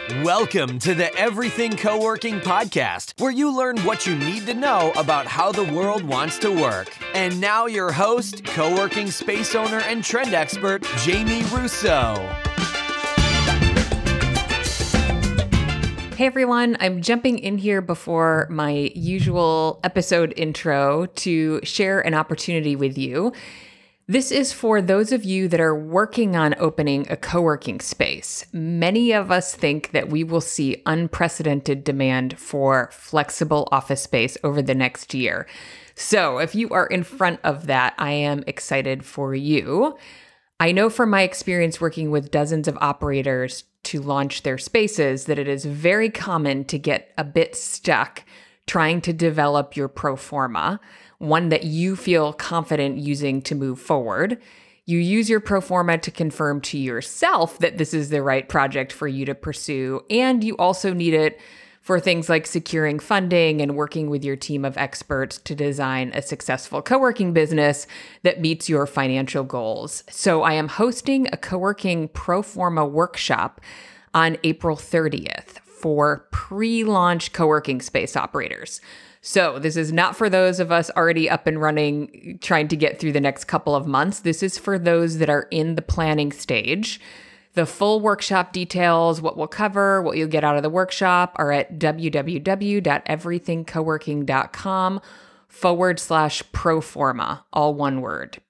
Welcome to the Everything Co-working Podcast, where you learn what you need to know about how the world wants to work. And now your host, co-working space owner and trend expert, Jamie Russo. Hey everyone, I'm jumping in here before my usual episode intro to share an opportunity with you. This is for those of you that are working on opening a co-working space. Many of us think that we will see unprecedented demand for flexible office space over the next year. So if you are in front of that, I am excited for you. I know from my experience working with dozens of operators to launch their spaces that it is very common to get a bit stuck trying to develop your pro forma, one that you feel confident using to move forward. You use your pro forma to confirm to yourself that this is the right project for you to pursue, and you also need it for things like securing funding and working with your team of experts to design a successful co-working business that meets your financial goals. So I am hosting a co-working pro forma workshop on April 30th for pre-launch co-working space operators. So this is not for those of us already up and running, trying to get through the next couple of months. This is for those that are in the planning stage. The full workshop details, what we'll cover, what you'll get out of the workshop are at www.everythingcoworking.com/proforma, all one word,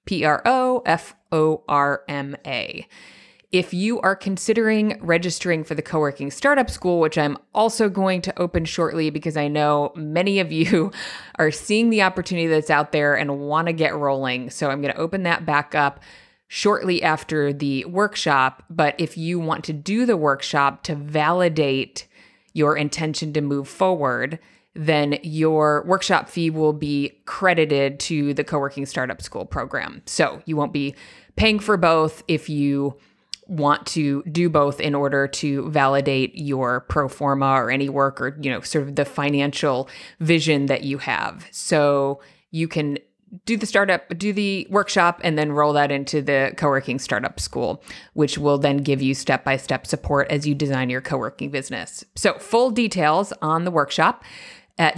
PROFORMA. If you are considering registering for the co-working startup school, which I'm also going to open shortly because I know many of you are seeing the opportunity that's out there and want to get rolling. So I'm going to open that back up shortly after the workshop. But if you want to do the workshop to validate your intention to move forward, then your workshop fee will be credited to the co-working startup school program. So you won't be paying for both if you want to do both in order to validate your pro forma or any work or, sort of the financial vision that you have. So you can do the workshop and then roll that into the co-working startup school, which will then give you step-by-step support as you design your co-working business. So full details on the workshop at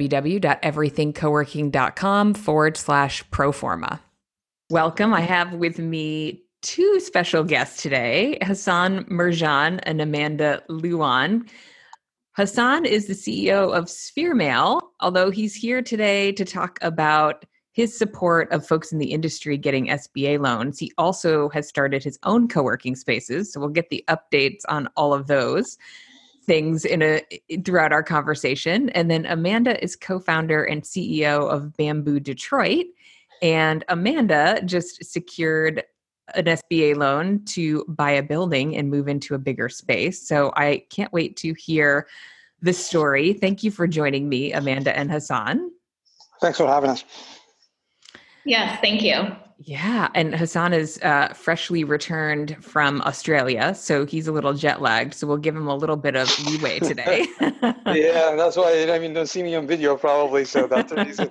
www.everythingcoworking.com/proforma. Welcome. I have with me two special guests today, Hassan Merjan and Amanda Luan. Hassan is the CEO of SphereMail, although he's here today to talk about his support of folks in the industry getting SBA loans. He also has started his own co-working spaces, so we'll get the updates on all of those things throughout our conversation. And then Amanda is co-founder and CEO of Bamboo Detroit, and Amanda just secured an SBA loan to buy a building and move into a bigger space. So I can't wait to hear the story. Thank you for joining me, Amanda and Hassan. Thanks for having us. Yes, thank you. Yeah, and Hassan is freshly returned from Australia, so he's a little jet lagged. So we'll give him a little bit of leeway today. Yeah, that's why, don't see me on video probably, so that's the reason.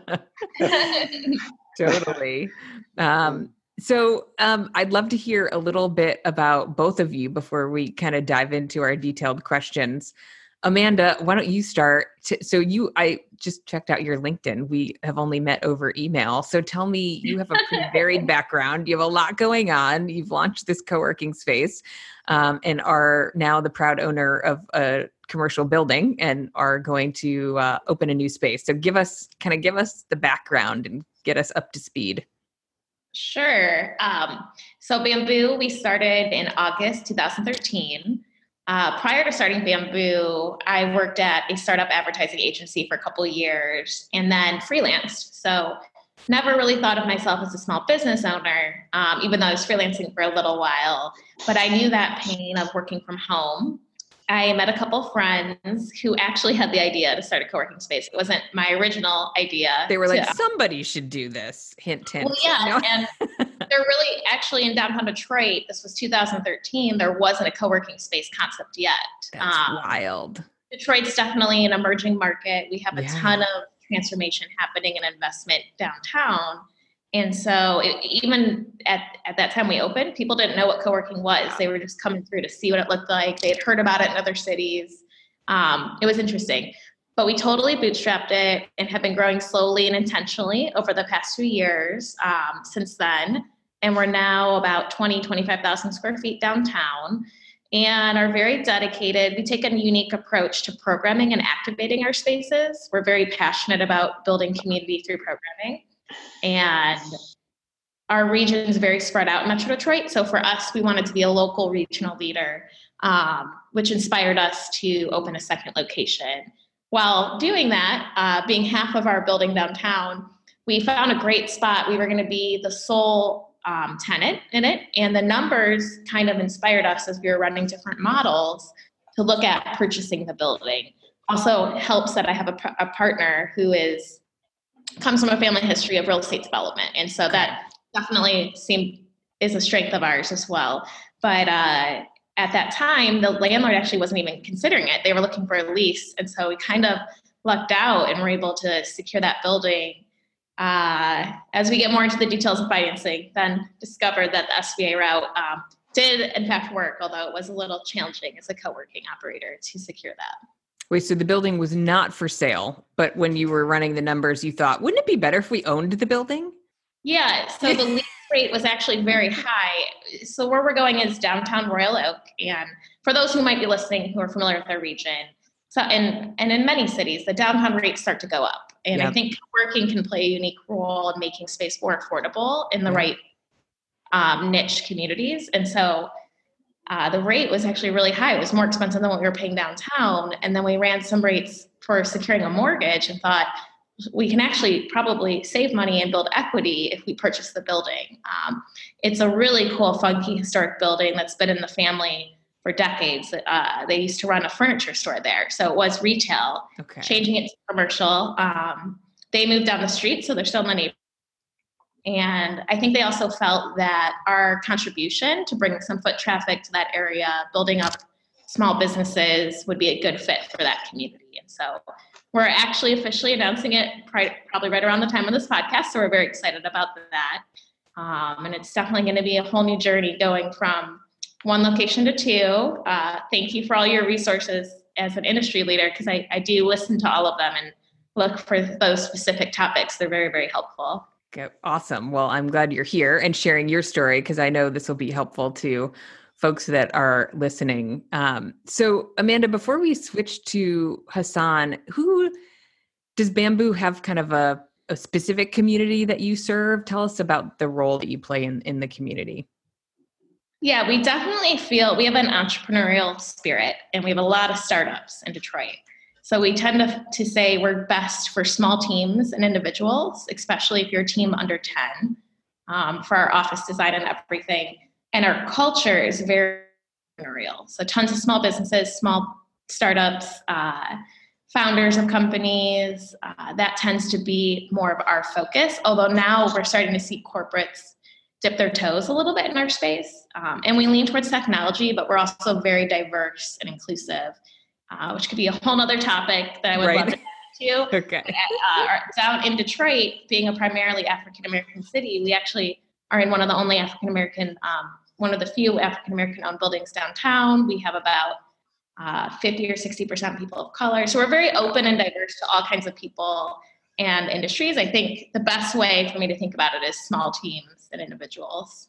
Totally. So I'd love to hear a little bit about both of you before we kind of dive into our detailed questions. Amanda, why don't you start? I just checked out your LinkedIn. We have only met over email. So tell me, you have a pretty varied background. You have a lot going on. You've launched this co-working space and are now the proud owner of a commercial building and are going to open a new space. So give us the background and get us up to speed. Sure. So Bamboo, we started in August 2013. Prior to starting Bamboo, I worked at a startup advertising agency for a couple of years and then freelanced. So never really thought of myself as a small business owner, even though I was freelancing for a little while. But I knew that pain of working from home. I met a couple friends who actually had the idea to start a co-working space. It wasn't my original idea. They were like, somebody should do this. Hint, hint. Well, yeah. And they're really actually in downtown Detroit. This was 2013. There wasn't a co-working space concept yet. That's wild. Detroit's definitely an emerging market. We have a ton of transformation happening and investment downtown. And so even at that time we opened, people didn't know what co-working was. They were just coming through to see what it looked like. They had heard about it in other cities. It was interesting. But we totally bootstrapped it and have been growing slowly and intentionally over the past few years since then. And we're now about 25,000 square feet downtown and are very dedicated. We take a unique approach to programming and activating our spaces. We're very passionate about building community through programming. And our region is very spread out in Metro Detroit. So for us, we wanted to be a local regional leader, which inspired us to open a second location. While doing that, being half of our building downtown, we found a great spot. We were going to be the sole tenant in it, and the numbers kind of inspired us as we were running different models to look at purchasing the building. Also helps that I have a partner who comes from a family history of real estate development, and so that definitely is a strength of ours as well. But at that time, the landlord actually wasn't even considering it. They were looking for a lease. And so we kind of lucked out and were able to secure that building. As we get more into the details of financing, then discovered that the SBA route did in fact work, although it was a little challenging as a co-working operator to secure that. Wait, so the building was not for sale, but when you were running the numbers, you thought, wouldn't it be better if we owned the building? Yeah, so the lease rate was actually very high. So where we're going is downtown Royal Oak. And for those who might be listening who are familiar with our region, so and in many cities, the downtown rates start to go up. And I think working can play a unique role in making space more affordable in the right niche communities. And so the rate was actually really high. It was more expensive than what we were paying downtown. And then we ran some rates for securing a mortgage and thought, we can actually probably save money and build equity if we purchase the building. It's a really cool, funky, historic building that's been in the family for decades. They used to run a furniture store there. So it was retail, changing it to commercial. They moved down the street, so they're still in the neighborhood. And I think they also felt that our contribution to bring some foot traffic to that area, building up small businesses, would be a good fit for that community. And so we're actually officially announcing it probably right around the time of this podcast, so we're very excited about that. And it's definitely going to be a whole new journey going from one location to two. Thank you for all your resources as an industry leader, because I do listen to all of them and look for those specific topics. They're very, very helpful. Okay, awesome. Well, I'm glad you're here and sharing your story, because I know this will be helpful to folks that are listening. So Amanda, before we switch to Hassan, who does Bamboo have kind of a specific community that you serve? Tell us about the role that you play in the community. Yeah, we definitely feel we have an entrepreneurial spirit, and we have a lot of startups in Detroit. So we tend to say we're best for small teams and individuals, especially if you're a team under 10, for our office design and everything. And our culture is very entrepreneurial. So tons of small businesses, small startups, founders of companies. That tends to be more of our focus. Although now we're starting to see corporates dip their toes a little bit in our space. And we lean towards technology, but we're also very diverse and inclusive, which could be a whole other topic that I would love to get into. Okay. Down in Detroit, being a primarily African-American city, we actually are in one of the only African-American, one of the few African-American owned buildings downtown. We have about 50 or 60% people of color. So we're very open and diverse to all kinds of people and industries. I think the best way for me to think about it is small teams and individuals.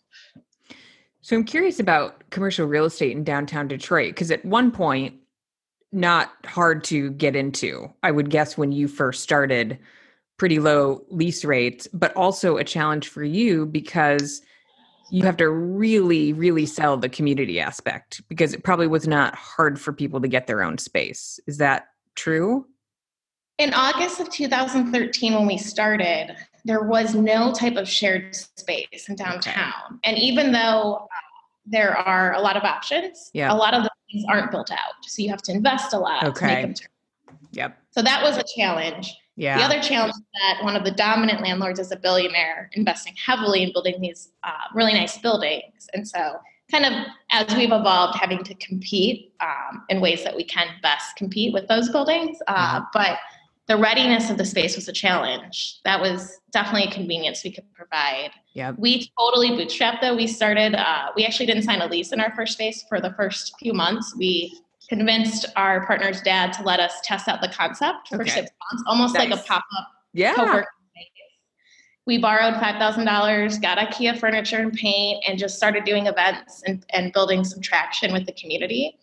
So I'm curious about commercial real estate in downtown Detroit, because at one point, not hard to get into, I would guess, when you first started, pretty low lease rates, but also a challenge for you because you have to really, really sell the community aspect, because it probably was not hard for people to get their own space. Is that true? In August of 2013, when we started, there was no type of shared space in downtown. Okay. And even though there are a lot of options, a lot of the things aren't built out. So you have to invest a lot to make them turn. Yep. So that was a challenge. Yeah. The other challenge is that one of the dominant landlords is a billionaire investing heavily in building these really nice buildings. And so kind of as we've evolved, having to compete in ways that we can best compete with those buildings. But the readiness of the space was a challenge. That was definitely a convenience we could provide. Yeah. We totally bootstrapped though. We actually didn't sign a lease in our first space for the first few months. We convinced our partner's dad to let us test out the concept for 6 months, almost like a pop-up co-working space. We borrowed $5,000, got IKEA furniture and paint, and just started doing events and building some traction with the community.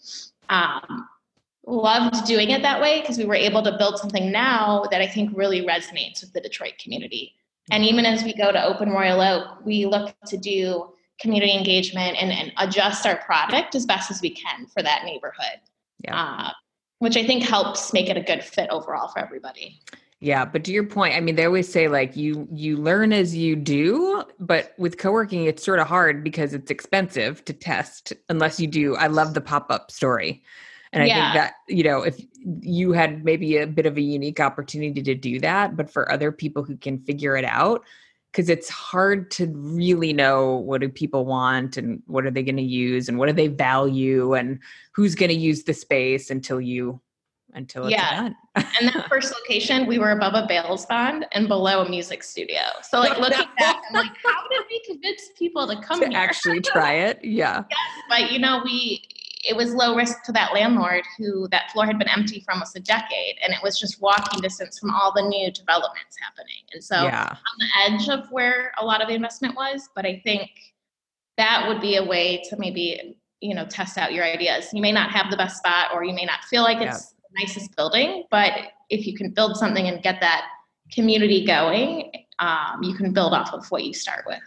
Loved doing it that way because we were able to build something now that I think really resonates with the Detroit community. And even as we go to Open Royal Oak, we look to do community engagement and adjust our product as best as we can for that neighborhood, which I think helps make it a good fit overall for everybody. Yeah. But to your point, I mean, they always say like you learn as you do, but with co-working, it's sort of hard because it's expensive to test unless you do. I love the pop-up story. And I think that, if you had maybe a bit of a unique opportunity to do that, but for other people who can figure it out, because it's hard to really know what do people want and what are they going to use and what do they value and who's going to use the space until it's done. And that first location, we were above a bails bond and below a music studio. So like looking back, I'm like, how did we convince people to come here? Actually try it? Yeah. But it was low risk to that landlord who that floor had been empty for almost a decade. And it was just walking distance from all the new developments happening. And so on the edge of where a lot of the investment was, but I think that would be a way to maybe, test out your ideas. You may not have the best spot or you may not feel like it's the nicest building, but if you can build something and get that community going, you can build off of what you start with.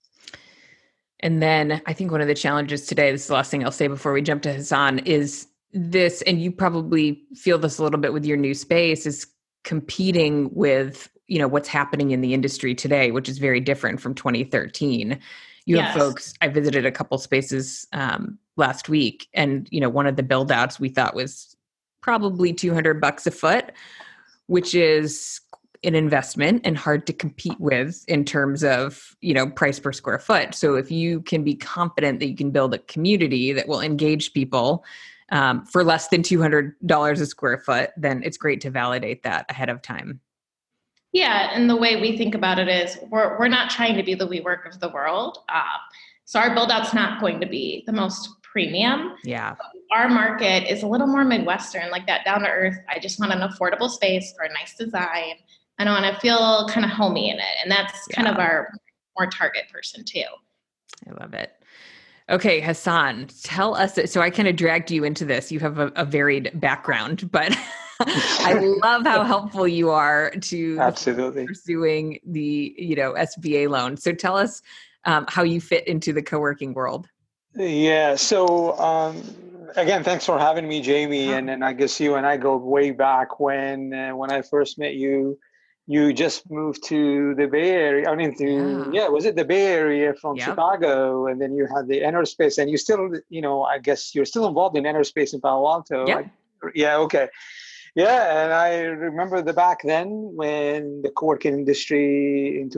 And then I think one of the challenges today, this is the last thing I'll say before we jump to Hassan, is this, and you probably feel this a little bit with your new space, is competing with, what's happening in the industry today, which is very different from 2013. You have folks, I visited a couple spaces last week, and, one of the build outs we thought was probably $200 a foot, which is an investment and hard to compete with in terms of, price per square foot. So if you can be confident that you can build a community that will engage people for less than $200 a square foot, then it's great to validate that ahead of time. Yeah. And the way we think about it is we're not trying to be the WeWork of the world. So our build out's not going to be the most premium. Yeah. Our market is a little more Midwestern, like that down to earth. I just want an affordable space for a nice design. And I want to feel kind of homey in it. And that's kind of our more target person too. I love it. Okay, Hassan, tell us. So I kind of dragged you into this. You have a varied background, but I love how helpful you are to absolutely pursuing the SBA loan. So tell us how you fit into the co-working world. Yeah. So again, thanks for having me, Jamie. And I guess you and I go way back when I first met you. You just moved to the Bay Area. I mean, was it the Bay Area from Chicago? And then you had the Enterspace, and you still, I guess you're still involved in Enterspace in Palo Alto. Yeah. Okay. Yeah, and I remember back then when the co-working industry in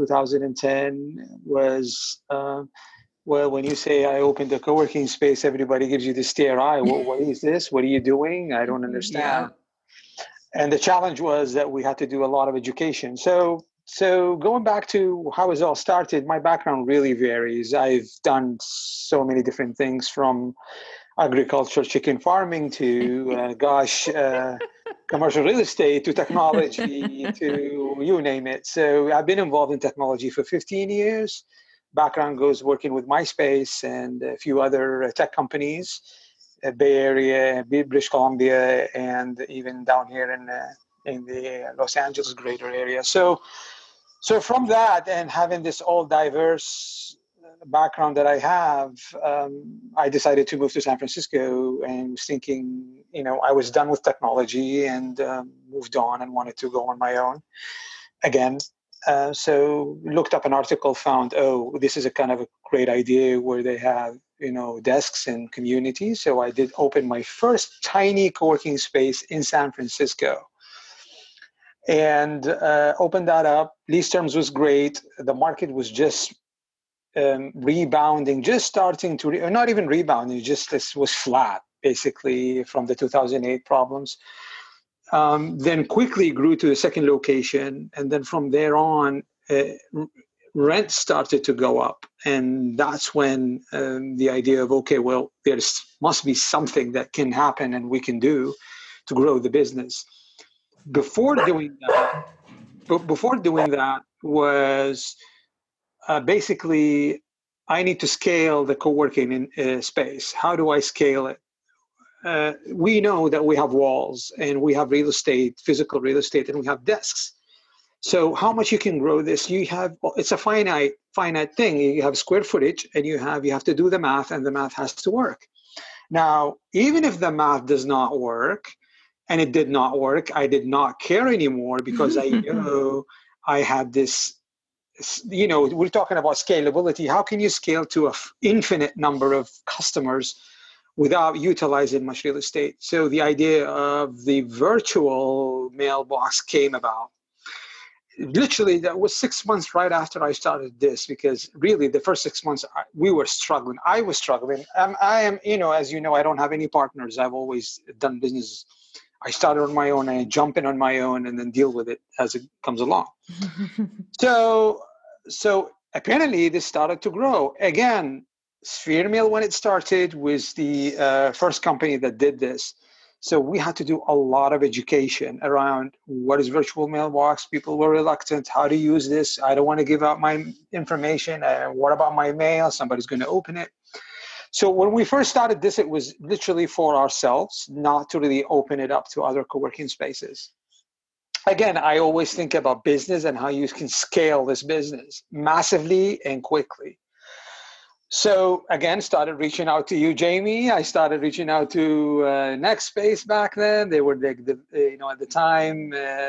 2010 was, when you say I opened a co-working space, everybody gives you the stare eye. What is this? What are you doing? I don't understand. Yeah. And the challenge was that we had to do a lot of education. So going back to how it all started, my background really varies. I've done so many different things, from agriculture, chicken farming to, commercial real estate, to technology, to you name it. So I've been involved in technology for 15 years. Background goes working with MySpace and a few other tech companies. Bay Area, British Columbia, and even down here in the Los Angeles greater area. So from that, and having this all diverse background that I have, I decided to move to San Francisco, and was thinking, I was done with technology and moved on and wanted to go on my own again. So looked up an article, found, this is a kind of a great idea where they have, desks and communities. So I did open my first tiny co-working space in San Francisco and opened that up. Lease terms was great. The market was just rebounding, just starting to, not even rebounding, just this was flat, basically, from the 2008 problems. then quickly grew to the second location. And then from there on, rent started to go up. And that's when the idea of, okay, well, there must be something that can happen and we can do to grow the business. Before doing that was basically, I need to scale the co-working space. How do I scale it? We know that we have walls and we have real estate, physical real estate, and we have desks. So how much you can grow this? It's a finite thing. You have square footage and you have to do the math, and the math has to work. Now, even if the math does not work, and it did not work, I did not care anymore, because I knew I had this, we're talking about scalability. How can you scale to an infinite number of customers without utilizing much real estate? So the idea of the virtual mailbox came about. Literally, that was 6 months right after I started this, because really the first 6 months we were struggling. I was struggling. I am, as you know, I don't have any partners. I've always done business. I started on my own, and I jump in on my own and then deal with it as it comes along. So apparently this started to grow. Again, SphereMail, when it started, was the first company that did this. So we had to do a lot of education around what is virtual mailbox. People were reluctant. How to use this? I don't want to give out my information. What about my mail? Somebody's going to open it. So when we first started this, it was literally for ourselves, not to really open it up to other co-working spaces. Again, I always think about business and how you can scale this business massively and quickly. So again, started reaching out to you, Jamie. I started reaching out to NextSpace back then. They were at the time,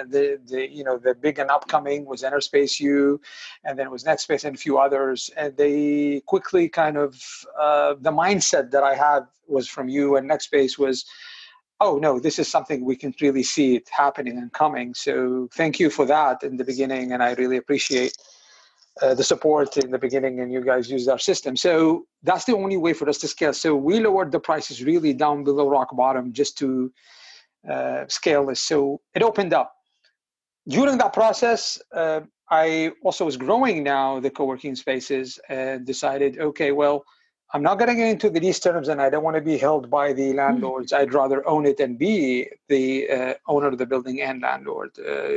the big and upcoming was Enterspace U, and then it was NextSpace and a few others. And they quickly kind of, the mindset that I had was from you and NextSpace was, oh no, this is something we can really see it happening and coming. So thank you for that in the beginning, and I really appreciate the support in the beginning, and you guys used our system. So that's the only way for us to scale. So we lowered the prices really down below rock bottom just to scale this. So it opened up. During that process, I also was growing now the co-working spaces and decided, okay, well, I'm not going to get into these terms, and I don't want to be held by the landlords. I'd rather own it and be the owner of the building and landlord.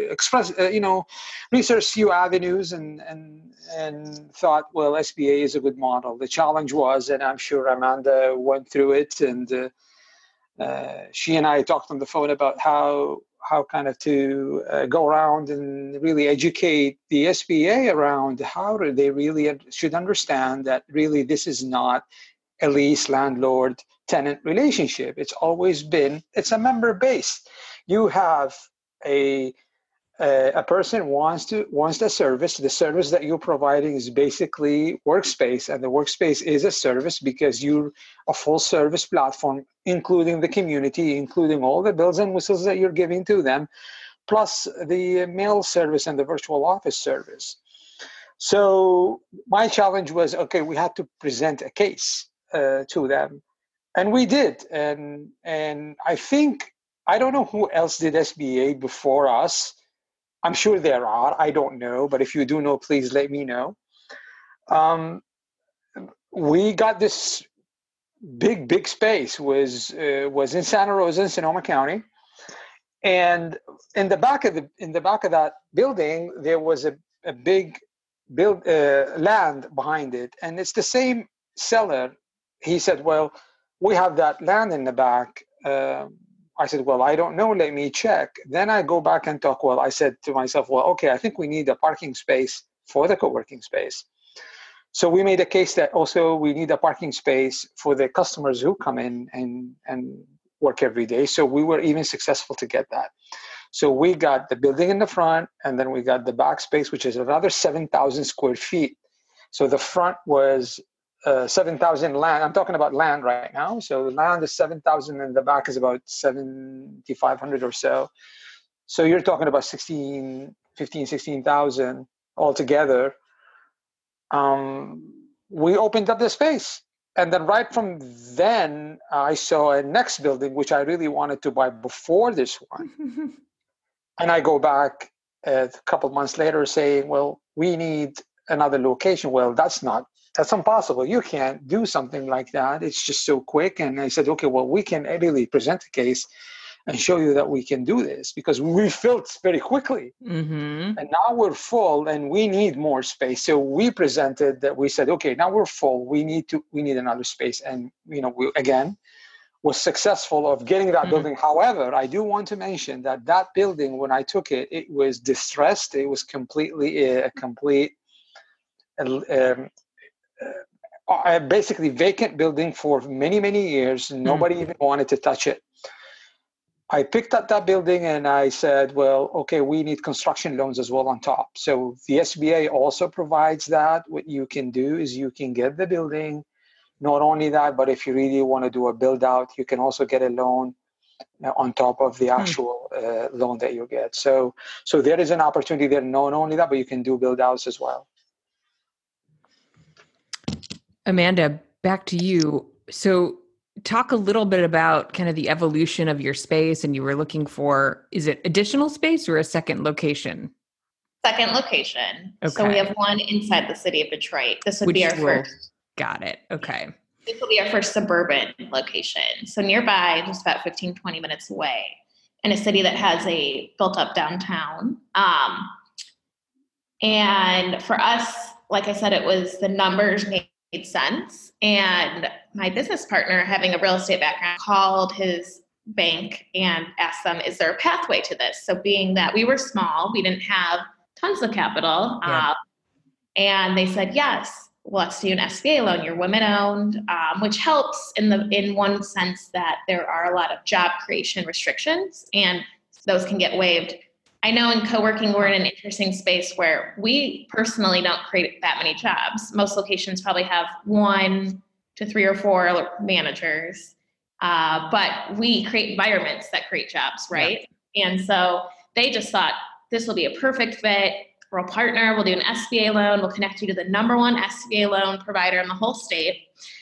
Research few avenues and thought, well, SBA is a good model. The challenge was, and I'm sure Amanda went through it, and she and I talked on the phone about how kind of to go around and really educate the SBA around how they really should understand that really this is not a lease landlord tenant relationship. It's always been, it's a member based. You have a person wants the service. The service that you're providing is basically workspace, and the workspace is a service because you're a full service platform, including the community, including all the bells and whistles that you're giving to them, plus the mail service and the virtual office service. So my challenge was, okay, we had to present a case to them, and we did. And I think, I don't know who else did SBA before us. I'm sure there are. I don't know, but if you do know, please let me know. We got this big space was in Santa Rosa in Sonoma County, and in the back of that building there was a big land behind it, and it's the same seller. He said, "Well, we have that land in the back." I said, well, I don't know. Let me check. Then I go back and talk. Well, I said to myself, well, okay, I think we need a parking space for the co-working space. So we made a case that also we need a parking space for the customers who come in and work every day. So we were even successful to get that. So we got the building in the front, and then we got the back space, which is another 7,000 square feet. So the front was 7,000 land. I'm talking about land right now. So the land is 7,000 and the back is about 7,500 or so. So you're talking about 16,000 altogether. We opened up the space. And then right from then, I saw a next building, which I really wanted to buy before this one. And I go back a couple of months later saying, well, we need another location. Well, that's impossible. You can't do something like that. It's just so quick. And I said, okay, well, we can really present a case and show you that we can do this, because we filled very quickly. Mm-hmm. And now we're full and we need more space. So we presented that. We said, okay, now we're full. We need another space. And, we again, was successful of getting that building. However, I do want to mention that building, when I took it, it was distressed. It was completely basically vacant building for many, many years. Nobody even wanted to touch it. I picked up that building and I said, well, okay, we need construction loans as well on top. So the SBA also provides that. What you can do is you can get the building. Not only that, but if you really want to do a build out, you can also get a loan on top of the actual loan that you get. So there is an opportunity there. Not only that, but you can do build outs as well. Amanda, back to you. So talk a little bit about kind of the evolution of your space, and you were looking for, is it additional space or a second location? Second location. Okay. So we have one inside the city of Detroit. This would be our first. Got it. Okay. This will be our first suburban location. So nearby, just about 15, 20 minutes away, in a city that has a built up downtown. And for us, like I said, it was the numbers made sense. And my business partner, having a real estate background, called his bank and asked them, is there a pathway to this? So being that we were small, we didn't have tons of capital. And they said, yes, let's do an SBA loan. You're women owned, which helps in one sense that there are a lot of job creation restrictions, and those can get waived. I know in co-working, we're in an interesting space where we personally don't create that many jobs. Most locations probably have 1 to 3 or 4 managers, but we create environments that create jobs, right? Yeah. And so they just thought this will be a perfect fit. We'll partner, we'll do an SBA loan, we'll connect you to the #1 SBA loan provider in the whole state.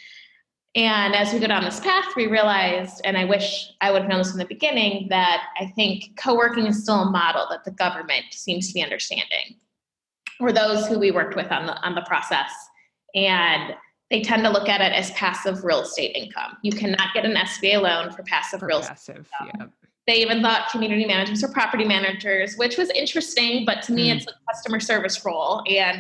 And as we go down this path, we realized, and I wish I would have known this from the beginning, that I think co-working is still a model that the government seems to be understanding, or those who we worked with on the process. And they tend to look at it as passive real estate income. You cannot get an SBA loan for passive real estate income. Yeah. They even thought community managers or property managers, which was interesting, but to me, it's a customer service role. And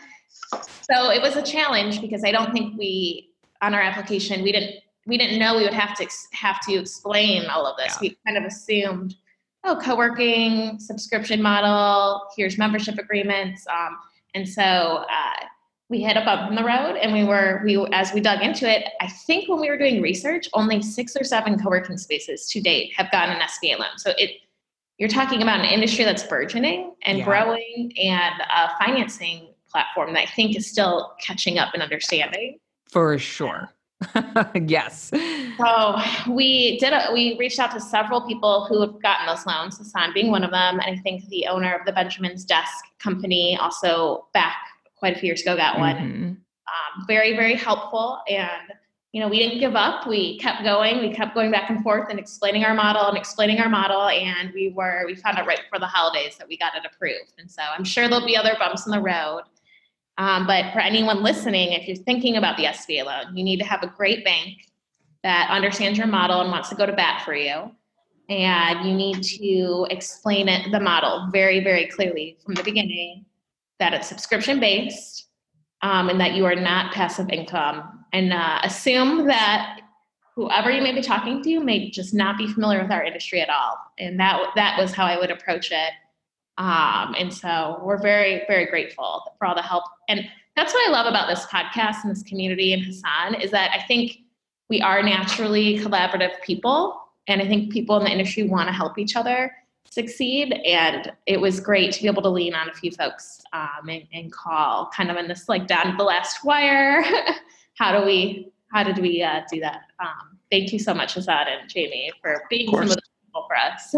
so it was a challenge, because I don't think on our application, we didn't know we would have to explain all of this. Yeah. We kind of assumed, co-working, subscription model, here's membership agreements. And so we hit a bump in the road, and we as we dug into it, I think when we were doing research, only 6 or 7 co-working spaces to date have gotten an SBA loan. So you're talking about an industry that's burgeoning and growing, and a financing platform that I think is still catching up in understanding. For sure. Yes. So we reached out to several people who have gotten those loans, Hassan being one of them. And I think the owner of the Benjamin's Desk company also back quite a few years ago got one. Mm-hmm. Very, very helpful. And, we didn't give up. We kept going. We kept going back and forth and explaining our model. And we found out right before the holidays that we got it approved. And so I'm sure there'll be other bumps in the road. But for anyone listening, if you're thinking about the SBA loan, you need to have a great bank that understands your model and wants to go to bat for you. And you need to explain the model very, very clearly from the beginning, that it's subscription-based, and that you are not passive income. And assume that whoever you may be talking to may just not be familiar with our industry at all. And that was how I would approach it. And so we're very, very grateful for all the help. And that's what I love about this podcast and this community and Hassan, is that I think we are naturally collaborative people. And I think people in the industry want to help each other succeed. And it was great to be able to lean on a few folks and call kind of in this down to the last wire. How did we do that? Thank you so much, Hassan and Jamie, for being some of the people for us.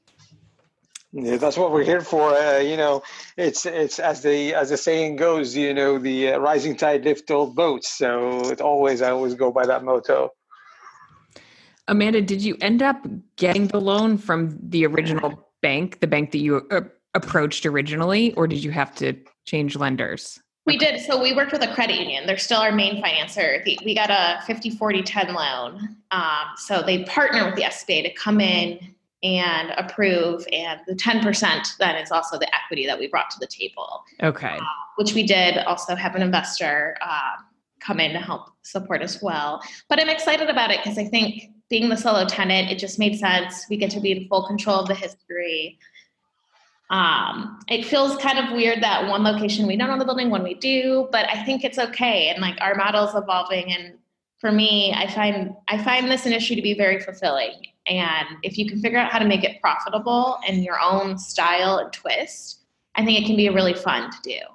Yeah, that's what we're here for. It's as the saying goes, the rising tide lifts all boats. So I always go by that motto. Amanda, did you end up getting the loan from the original bank, the bank that you approached originally, or did you have to change lenders? We did. So we worked with a credit union. They're still our main financer. We got a 50-40-10 loan. So they partner with the SBA to come in and approve. And the 10% then is also the equity that we brought to the table. Okay. Which we did also have an investor come in to help support as well. But I'm excited about it because I think being the solo tenant, it just made sense. We get to be in full control of the history. It feels kind of weird that one location we don't own the building, when we do, but I think it's okay. And like our model's evolving. And for me, I find this industry to be very fulfilling. And if you can figure out how to make it profitable in your own style and twist, I think it can be really fun to do.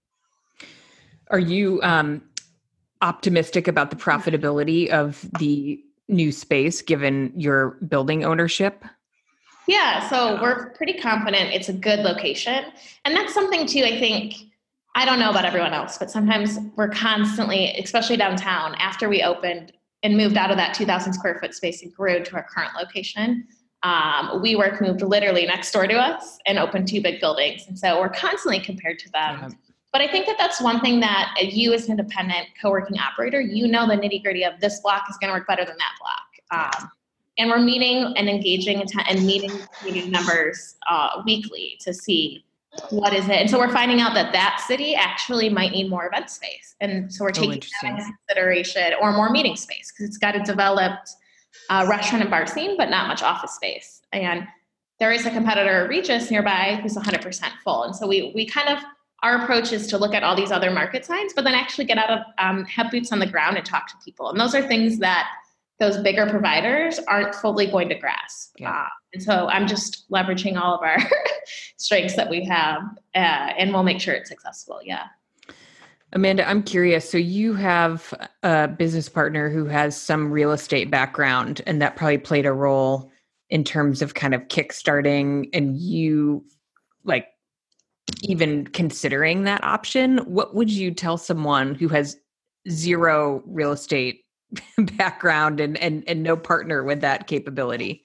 Are you optimistic about the profitability of the new space given your building ownership? Yeah, so we're pretty confident it's a good location. And that's something too, I think, I don't know about everyone else, but sometimes we're constantly, especially downtown, after we opened and moved out of that 2,000 square foot space and grew to our current location, WeWork moved literally next door to us and opened 2 big buildings. And so we're constantly compared to them. Yeah. But I think that that's one thing that you as an independent co-working operator, you know the nitty gritty of this block is going to work better than that block. And we're meeting and engaging and meeting community members weekly to see what is it. And so we're finding out that city actually might need more event space. And so we're taking that into consideration, or more meeting space, because it's got a developed restaurant and bar scene, but not much office space. And there is a competitor, Regis, nearby, who's 100% full. And so we kind of, our approach is to look at all these other market signs, but then actually get out of, have boots on the ground and talk to people. And those are things that those bigger providers aren't fully going to grasp. Yeah. And so I'm just leveraging all of our strengths that we have, and we'll make sure it's successful. Yeah. Amanda, I'm curious. So you have a business partner who has some real estate background, and that probably played a role in terms of kind of kickstarting and you like even considering that option. What would you tell someone who has zero real estate background and no partner with that capability?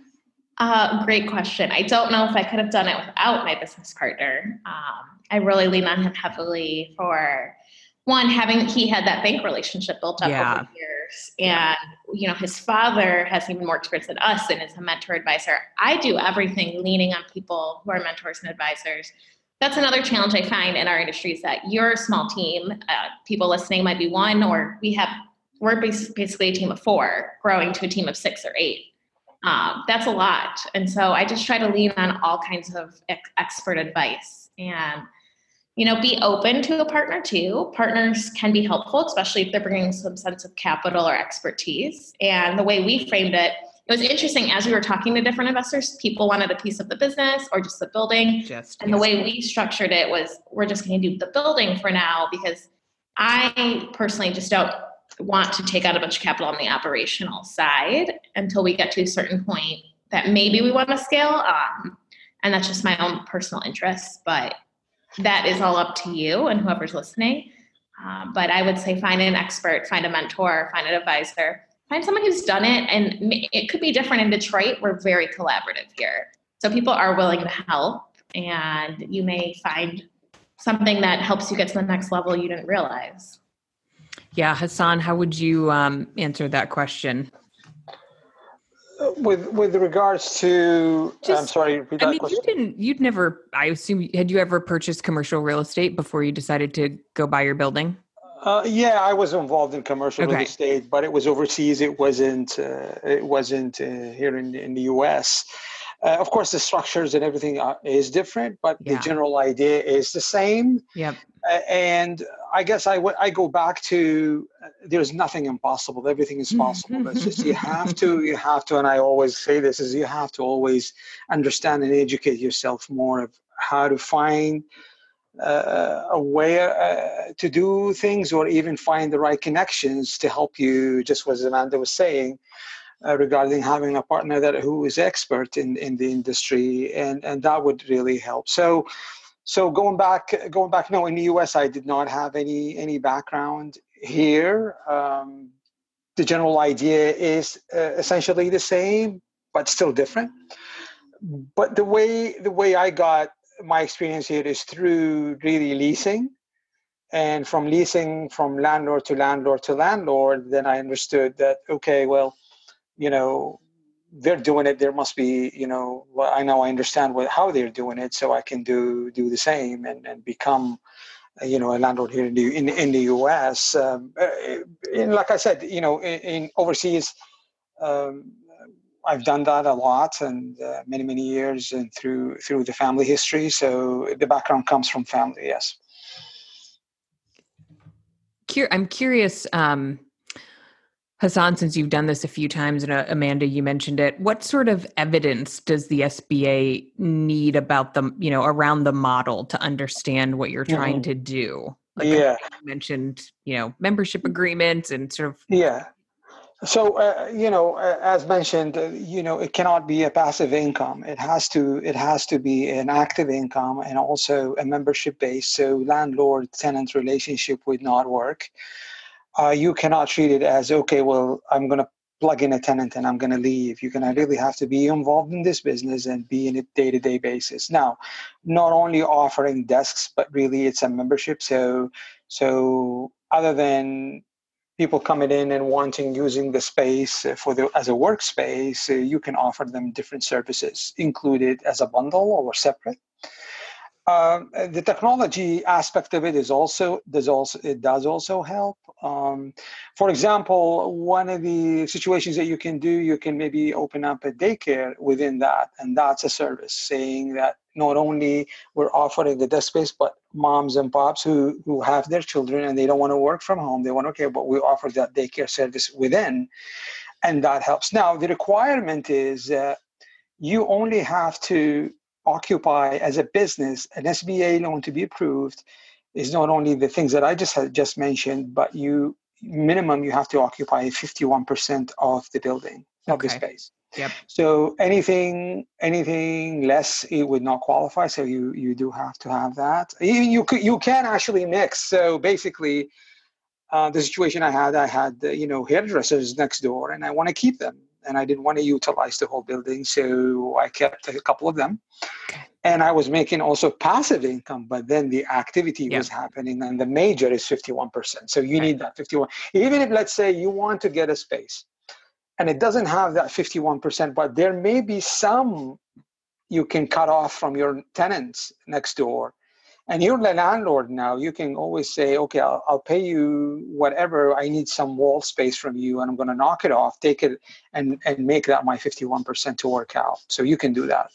Great question. I don't know if I could have done it without my business partner. I really lean on him heavily for one, he had that bank relationship built up over years. And, his father has even more experience than us and is a mentor advisor. I do everything leaning on people who are mentors and advisors. That's another challenge I find in our industry is that you're a small team. People listening might be one, or we're basically a team of 4 growing to a team of 6 or 8. That's a lot. And so I just try to lean on all kinds of expert advice and, be open to a partner too. Partners can be helpful, especially if they're bringing some sense of capital or expertise. And the way we framed it, it was interesting as we were talking to different investors, people wanted a piece of the business or just the building. The way we structured it was we're just going to do the building for now, because I personally just don't want to take out a bunch of capital on the operational side until we get to a certain point that maybe we want to scale. And that's just my own personal interest, but that is all up to you and whoever's listening. But I would say find an expert, find a mentor, find an advisor, find someone who's done it. And it could be different in Detroit. We're very collaborative here. So people are willing to help, and you may find something that helps you get to the next level you didn't realize. Yeah. Hassan, how would you answer that question? With regards to, I'm sorry, repeat that question. I assume, had you ever purchased commercial real estate before you decided to go buy your building? Yeah, I was involved in commercial real estate, but it was overseas. It wasn't here in the U.S. Of course, the structures and everything is different, but the general idea is the same. Yep. And I guess I go back to there's nothing impossible. Everything is possible. It's just you have to, and I always say this, is you have to always understand and educate yourself more of how to find a way to do things, or even find the right connections to help you, just as Amanda was saying, regarding having a partner who is expert in the industry, and that would really help. So going back, no, in the U.S., I did not have any background here. The general idea is essentially the same, but still different. But the way I got my experience here is through really leasing, and from leasing from landlord to landlord to landlord. Then I understood that, okay, well, you know, they're doing it. There must be, well, I understand how they're doing it, so I can do the same and become, a landlord here in the U.S. And like I said, in overseas, um, I've done that a lot, and many years, and through the family history. So the background comes from family. Yes. I'm curious, Hassan, since you've done this a few times, and Amanda, you mentioned it, what sort of evidence does the SBA need about the, around the model to understand what you're trying to do? Like, Yeah. you mentioned, membership agreements and sort of. Yeah. So, as mentioned, it cannot be a passive income. It has to be an active income, and also a membership base. So landlord-tenant relationship would not work. You cannot treat it as, okay, well, I'm going to plug in a tenant and I'm going to leave. You're going to really have to be involved in this business and be in a day-to-day basis. Now, not only offering desks, but really it's a membership. So other than people coming in and wanting using the space as a workspace, you can offer them different services included as a bundle or separate. The technology aspect of it does also help. For example, one of the situations that you can maybe open up a daycare within that, and that's a service saying that not only we're offering the desk space, but moms and pops who have their children and they don't want to work from home, but we offer that daycare service within, and that helps. Now, the requirement is you only have to occupy as a business an SBA loan to be approved is not only the things that I just mentioned, but you have to occupy 51% of the building, of the space. Yep. So anything less, it would not qualify. So you do have to have that. You can actually mix. So basically, the situation I had hairdressers next door, and I want to keep them, and I didn't want to utilize the whole building, so I kept a couple of them. Okay. And I was making also passive income, but then the activity was happening, and the major is 51%. So you need that 51. Even if, let's say, you want to get a space, and it doesn't have that 51%, but there may be some you can cut off from your tenants next door. And you're the landlord now. You can always say, okay, I'll pay you whatever. I need some wall space from you, and I'm going to knock it off, take it, and make that my 51% to work out. So you can do that.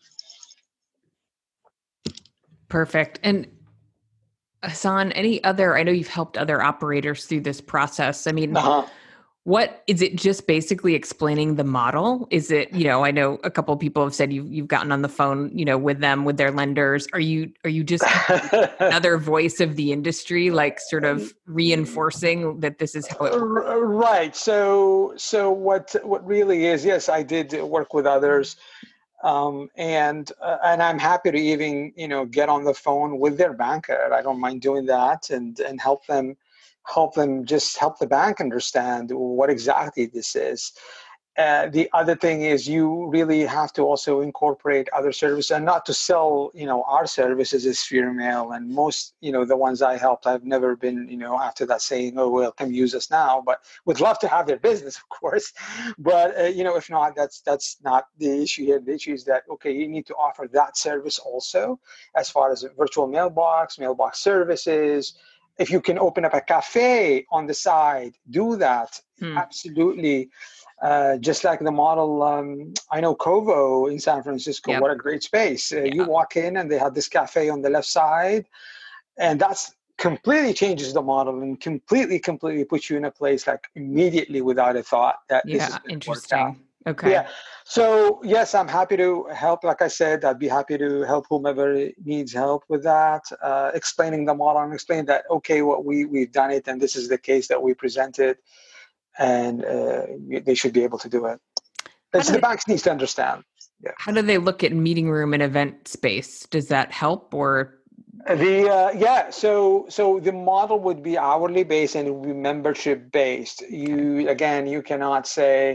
Perfect. And Hassan, I know you've helped other operators through this process. I mean, what is it? Just basically explaining the model? Is it, I know a couple of people have said you've gotten on the phone, with them, with their lenders. Are you just another voice of the industry, like sort of reinforcing that this is how it works? Right. So what really is, yes, I did work with others. And I'm happy to even, get on the phone with their banker. I don't mind doing that and help them just help the bank understand what exactly this is. The other thing is you really have to also incorporate other services, and not to sell, our services as Sphere Mail. And most, the ones I helped, I've never been, after that saying, oh, well, come use us now, but would love to have their business, of course. But, if not, that's not the issue here. The issue is that, okay, you need to offer that service also as far as virtual mailbox services. If you can open up a cafe on the side, do that. Absolutely. Just like the model, I know Kovo in San Francisco, what a great space. You walk in and they have this cafe on the left side, and that's completely changes the model and completely puts you in a place like immediately without a thought that this is interesting. Okay. Yeah. So yes, I'm happy to help. Like I said, I'd be happy to help whomever needs help with that, explaining the model and explain that, okay, what we've done it, and this is the case that we presented, and they should be able to do it. The banks needs to understand. Yeah. How do they look at meeting room and event space? Does that help, or? So the model would be hourly based and it would be membership based. You cannot say,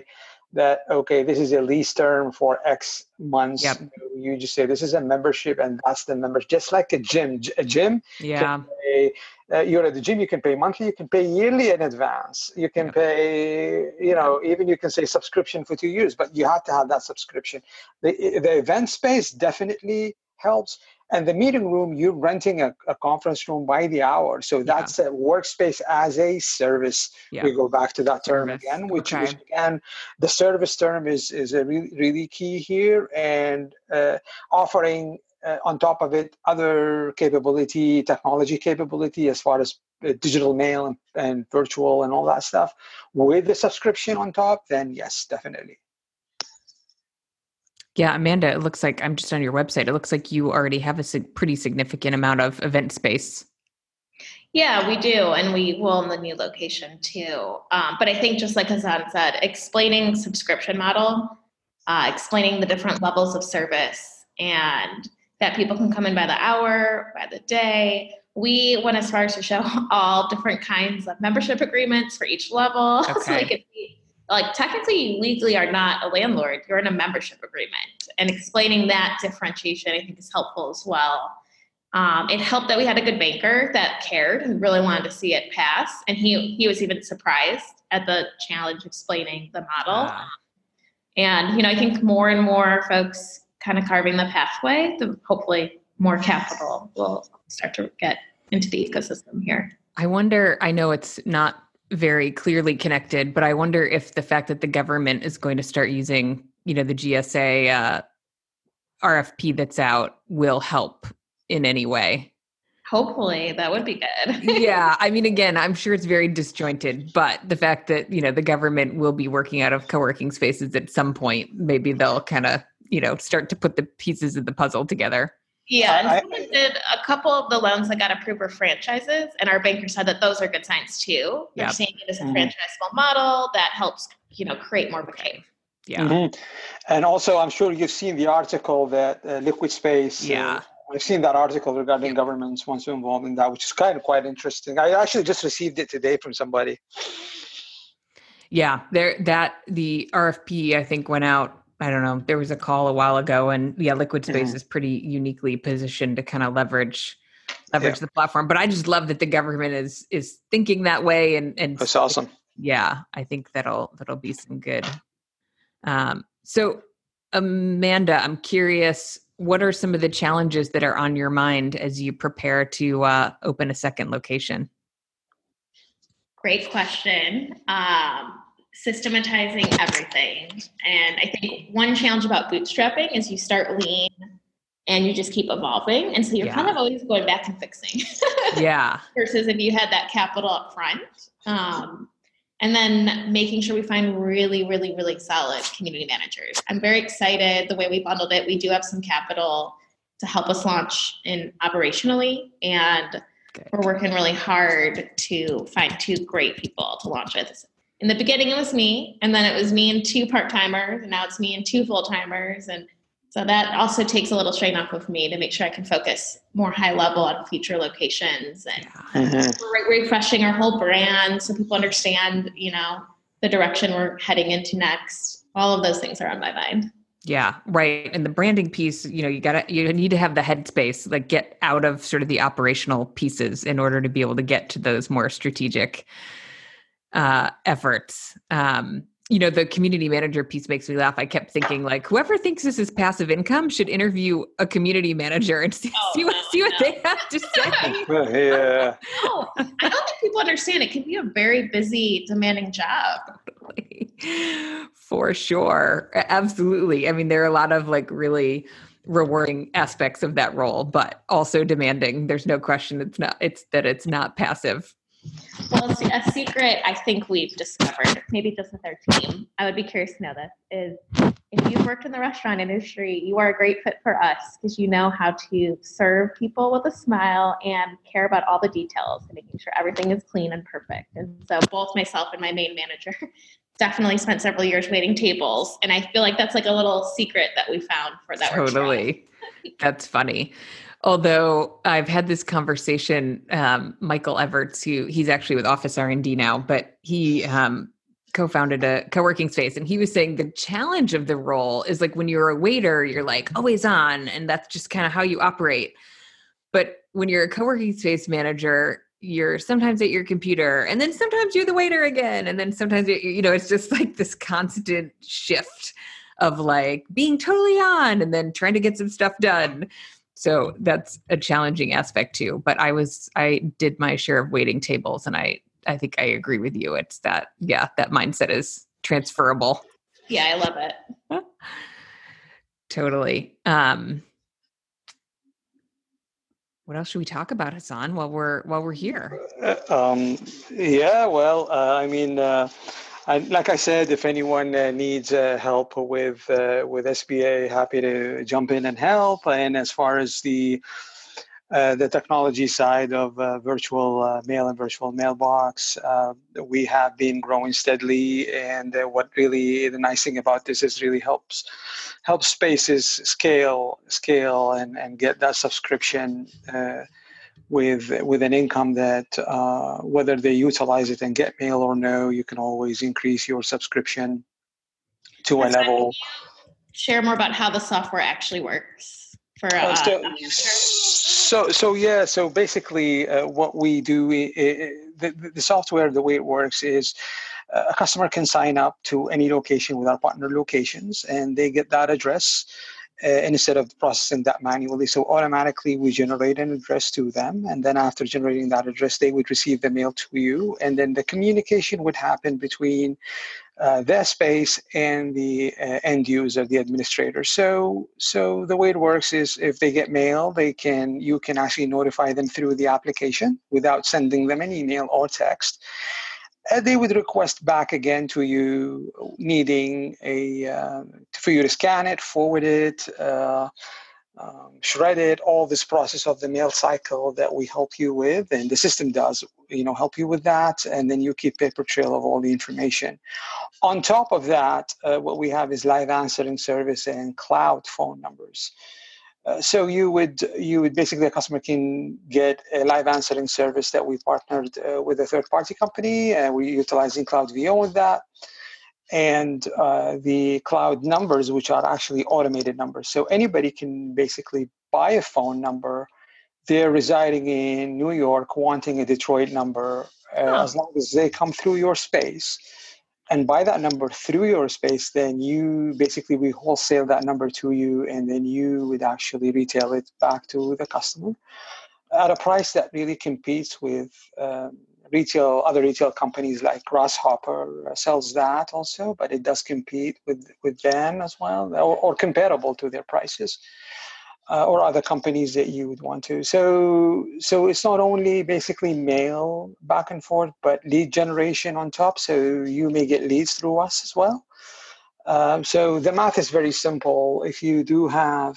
that, okay, this is a lease term for X months. Yep. You just say this is a membership, and that's the membership. Just like a gym. A gym Yeah. can pay, you're at the gym, you can pay monthly, you can pay yearly in advance. You can pay, even you can say subscription for 2 years, but you have to have that subscription. The event space definitely helps. And the meeting room, you're renting a conference room by the hour. So that's a workspace as a service. Yeah. We go back to that term again, which again, the service term is a really, really key here. And offering on top of it other capability, technology capability as far as digital mail and virtual and all that stuff with the subscription on top, then yes, definitely. Yeah, Amanda, it looks like, I'm just on your website, it looks like you already have a pretty significant amount of event space. Yeah, we do. And we will in the new location too. But I think just like Hassan said, explaining subscription model, explaining the different levels of service, and that people can come in by the hour, by the day. We went as far as to show all different kinds of membership agreements for each level. Okay. So they could be, like, technically, you legally are not a landlord. You're in a membership agreement. And explaining that differentiation, I think, is helpful as well. It helped that we had a good banker that cared and really wanted to see it pass. And he was even surprised at the challenge explaining the model. And, I think more and more folks kind of carving the pathway, hopefully more capital will start to get into the ecosystem here. I wonder, I know it's not very clearly connected, but I wonder if the fact that the government is going to start using, the GSA RFP that's out will help in any way. Hopefully, that would be good. Yeah. I mean, again, I'm sure it's very disjointed, but the fact that, the government will be working out of co-working spaces at some point, maybe they'll kind of, start to put the pieces of the puzzle together. Yeah, and someone did a couple of the loans that got approved for franchises, and our banker said that those are good signs too. They're seeing it as a franchisable model that helps, create more of a cave. Yeah. Mm-hmm. And also, I'm sure you've seen the article that Liquid Space. Yeah. I've seen that article regarding governments once involved in that, which is kind of quite interesting. I actually just received it today from somebody. Yeah, the RFP, I think, went out. I don't know. There was a call a while ago, and Liquid Space is pretty uniquely positioned to kind of leverage the platform. But I just love that the government is thinking that way, and that's awesome. Yeah, I think that'll be some good. So, Amanda, I'm curious, what are some of the challenges that are on your mind as you prepare to open a second location? Great question. Systematizing everything. And I think one challenge about bootstrapping is you start lean and you just keep evolving. And so you're kind of always going back and fixing. Yeah. Versus if you had that capital up front. And then making sure we find really, really, really solid community managers. I'm very excited the way we bundled it. We do have some capital to help us launch in operationally. And we're working really hard to find 2 great people to launch with. In the beginning, it was me, and then it was me and 2 part-timers, and now it's me and 2 full-timers. And so that also takes a little strain off of me to make sure I can focus more high level on future locations. And we're refreshing our whole brand so people understand, the direction we're heading into next. All of those things are on my mind. Yeah, right. And the branding piece, you need to have the headspace, like get out of sort of the operational pieces in order to be able to get to those more strategic efforts. The community manager piece makes me laugh. I kept thinking, like, whoever thinks this is passive income should interview a community manager and see what they have to say. Yeah. No, I don't think people understand it can be a very busy, demanding job. For sure. Absolutely. I mean, there are a lot of like really rewarding aspects of that role, but also demanding. There's no question it's not passive. Well, a secret I think we've discovered, maybe just with our team, I would be curious to know this, is if you've worked in the restaurant industry, you are a great fit for us because you know how to serve people with a smile and care about all the details and making sure everything is clean and perfect. And so both myself and my main manager definitely spent several years waiting tables. And I feel like that's like a little secret that we found for that. Totally. That's funny. Although I've had this conversation, Michael Everts, he's actually with Office R&D now, but he co-founded a co-working space, and he was saying the challenge of the role is like when you're a waiter, you're like always on, and that's just kind of how you operate. But when you're a co-working space manager, you're sometimes at your computer, and then sometimes you're the waiter again, and then sometimes it's just like this constant shift of like being totally on and then trying to get some stuff done. So that's a challenging aspect too. But I did my share of waiting tables, and I think I agree with you. It's that mindset is transferable. Yeah, I love it. Totally. What else should we talk about, Hassan, while we're here? Like I said, if anyone needs help with SBA, happy to jump in and help. And as far as the technology side of virtual mail and virtual mailbox, we have been growing steadily. And what really the nice thing about this is really helps spaces scale and get that subscription with an income that whether they utilize it and get mail or no, you can always increase your subscription to a level. Share more about how the software actually works for So basically what we do, the software, the way it works is a customer can sign up to any location with our partner locations, and they get that address instead of processing that manually. So automatically we generate an address to them, and then after generating that address, they would receive the mail to you, and then the communication would happen between their space and the end user, the administrator. So the way it works is if they get mail, you can actually notify them through the application without sending them an email or text. They would request back again to you, needing for you to scan it, forward it, shred it, all this process of the mail cycle that we help you with, and the system does, help you with that, and then you keep paper trail of all the information. On top of that, what we have is live answering service and cloud phone numbers. So you would basically, a customer can get a live answering service that we partnered with a third-party company, and we're utilizing Cloud VO with that, and the cloud numbers, which are actually automated numbers. So anybody can basically buy a phone number. They're residing in New York, wanting a Detroit number, as long as they come through your space and buy that number through your space, then we wholesale that number to you, and then you would actually retail it back to the customer at a price that really competes with other retail companies like Grasshopper sells that also, but it does compete with them as well, or comparable to their prices. Or other companies that you would want to. So it's not only basically mail back and forth, but lead generation on top. So you may get leads through us as well. So the math is very simple. If you do have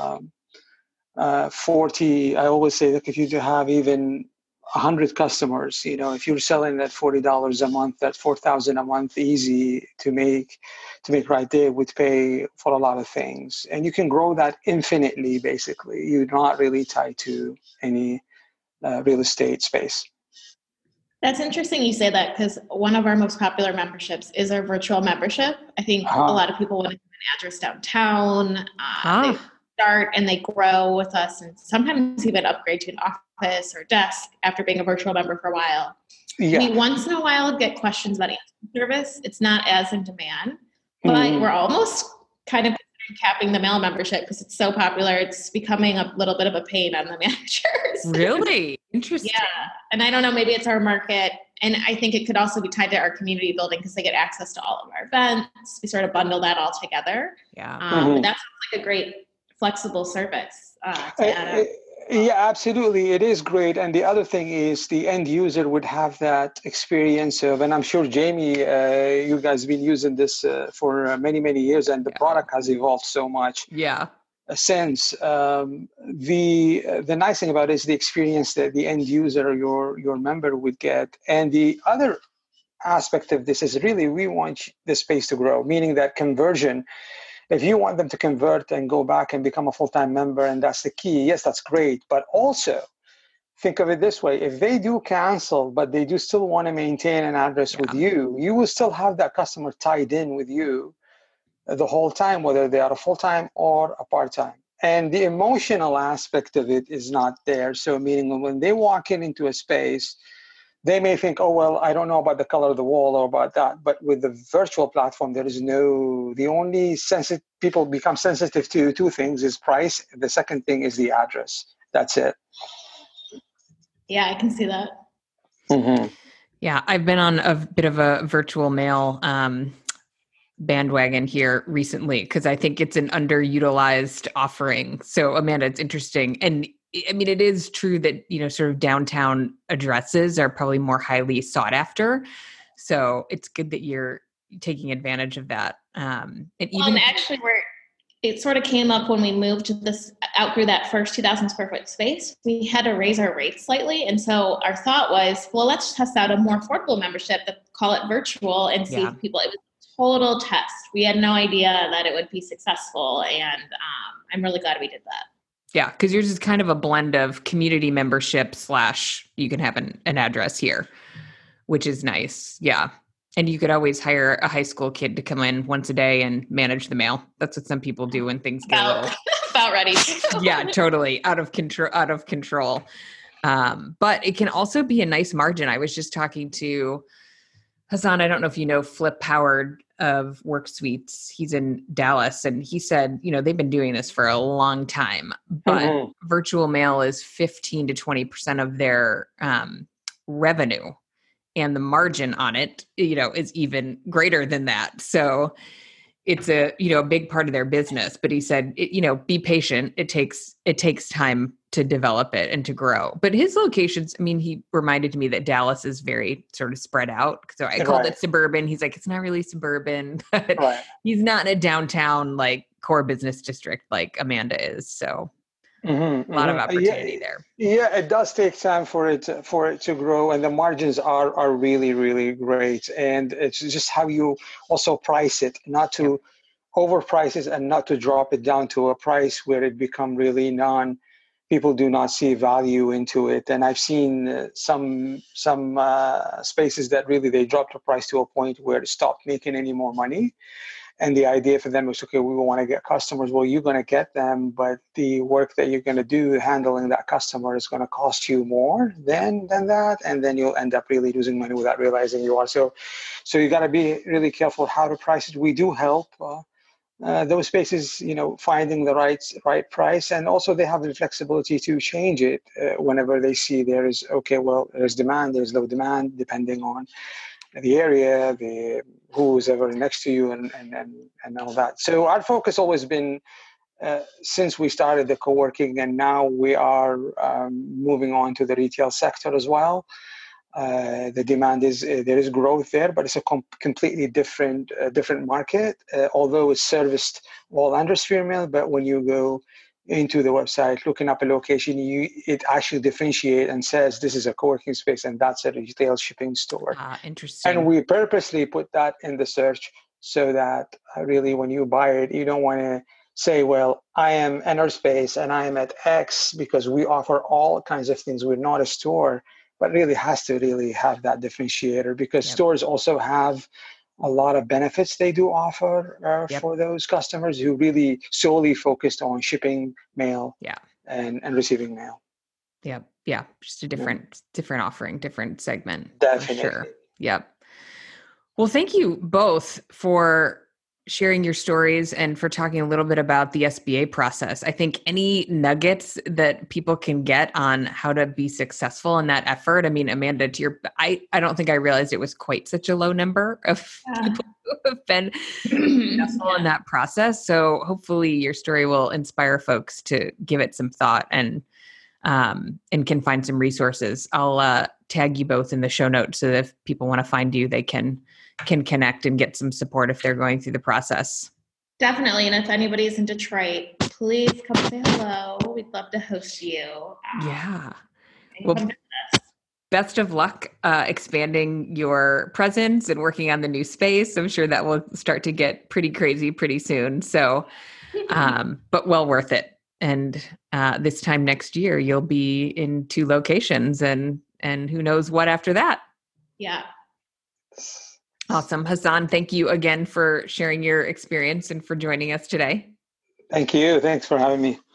40, I always say that if you do have even 100 customers, if you're selling at $40 a month, that's $4,000 a month, easy to make right there, would pay for a lot of things. And you can grow that infinitely, basically. You're not really tied to any real estate space. That's interesting you say that, because one of our most popular memberships is our virtual membership. I think a lot of people want to have an address downtown. They start and they grow with us, and sometimes even upgrade to an office or desk after being a virtual member for a while. Yeah. We once in a while get questions about answering service. It's not as in demand, but we're almost kind of capping the mail membership because it's so popular. It's becoming a little bit of a pain on the managers. Really? Interesting. Yeah. And I don't know, maybe it's our market. And I think it could also be tied to our community building because they get access to all of our events. We sort of bundle that all together. Yeah. That sounds like a great flexible service to add up. Yeah, absolutely. It is great. And the other thing is the end user would have that experience of, and I'm sure, Jamie, you guys have been using this for many, many years, and the product has evolved so much. Yeah. Since the nice thing about it is the experience that the end user, your member, would get. And the other aspect of this is really we want the space to grow, meaning that conversion. If you want them to convert and go back and become a full-time member, and that's the key, yes, that's great. But also, think of it this way. If they do cancel, but they do still want to maintain an address with you, you will still have that customer tied in with you the whole time, whether they are a full-time or a part-time. And the emotional aspect of it is not there. So meaning when they walk into a space, they may think, oh, well, I don't know about the color of the wall or about that. But with the virtual platform, there is the only people become sensitive to two things is price. The second thing is the address. That's it. Yeah, I can see that. Mm-hmm. Yeah, I've been on a bit of a virtual mail bandwagon here recently because I think it's an underutilized offering. So Amanda, it's interesting. And I mean, it is true that, sort of downtown addresses are probably more highly sought after. So it's good that you're taking advantage of that. And actually it sort of came up when we moved outgrew that first 2,000 square foot space. We had to raise our rates slightly. And so our thought was, well, let's test out a more affordable membership, call it virtual, and see if people, it was a total test. We had no idea that it would be successful. And I'm really glad we did that. Yeah, because yours is kind of a blend of community membership / you can have an address here, which is nice. Yeah. And you could always hire a high school kid to come in once a day and manage the mail. That's what some people do when things get a little about ready. Yeah, totally out of control. But it can also be a nice margin. I was just talking to Hassan. I don't know if you know Flip Howard of Work Suites. He's in Dallas, and he said, they've been doing this for a long time, but virtual mail is 15 to 20% of their revenue. And the margin on it, is even greater than that. So it's a big part of their business. But he said, be patient. It takes time to develop it and to grow. But his locations, I mean, he reminded me that Dallas is very sort of spread out. So I called it suburban. He's like, it's not really suburban. But he's not in a downtown core business district like Amanda is. So. A lot of opportunity there. Yeah, it does take time for it to grow, and the margins are really, really great. And it's just how you also price it, not to overprice it and not to drop it down to a price where it become really people do not see value into it. And I've seen some spaces that really they dropped the price to a point where it stopped making any more money. And the idea for them was, okay, we want to get customers. Well, you're going to get them, but the work that you're going to do handling that customer is going to cost you more than that. And then you'll end up really losing money without realizing you are. So you got to be really careful how to price it. We do help those spaces, finding the right price. And also they have the flexibility to change it whenever they see there's demand, there's low demand, depending on the area, who's ever next to you, and all that. So our focus always been since we started the co-working, and now we are moving on to the retail sector as well. The demand there is growth there, but it's a completely different market. Although it's serviced all under SphereMail, but when you go into the website, looking up a location, it actually differentiates and says this is a co-working space and that's a retail shipping store. Interesting. And we purposely put that in the search so that really when you buy it, you don't want to say, well, I am Enerspace and I am at X, because we offer all kinds of things. We're not a store, but really has to really have that differentiator, because stores also have a lot of benefits they do offer for those customers who really solely focused on shipping mail and receiving mail. Yep. Yeah. Just a different offering, different segment. Definitely. For sure. Yep. Well, thank you both for sharing your stories and for talking a little bit about the SBA process. I think any nuggets that people can get on how to be successful in that effort. I mean, Amanda, I don't think I realized it was quite such a low number of people who have been successful in that process. So hopefully your story will inspire folks to give it some thought and can find some resources. I'll tag you both in the show notes so that if people want to find you, they can connect and get some support if they're going through the process. Definitely. And if anybody's in Detroit, please come say hello. We'd love to host you. Yeah. Well, best of luck expanding your presence and working on the new space. I'm sure that will start to get pretty crazy pretty soon. So, but well worth it. And this time next year, you'll be in 2 locations, and who knows what after that. Yeah. Awesome. Hassan, thank you again for sharing your experience and for joining us today. Thank you. Thanks for having me.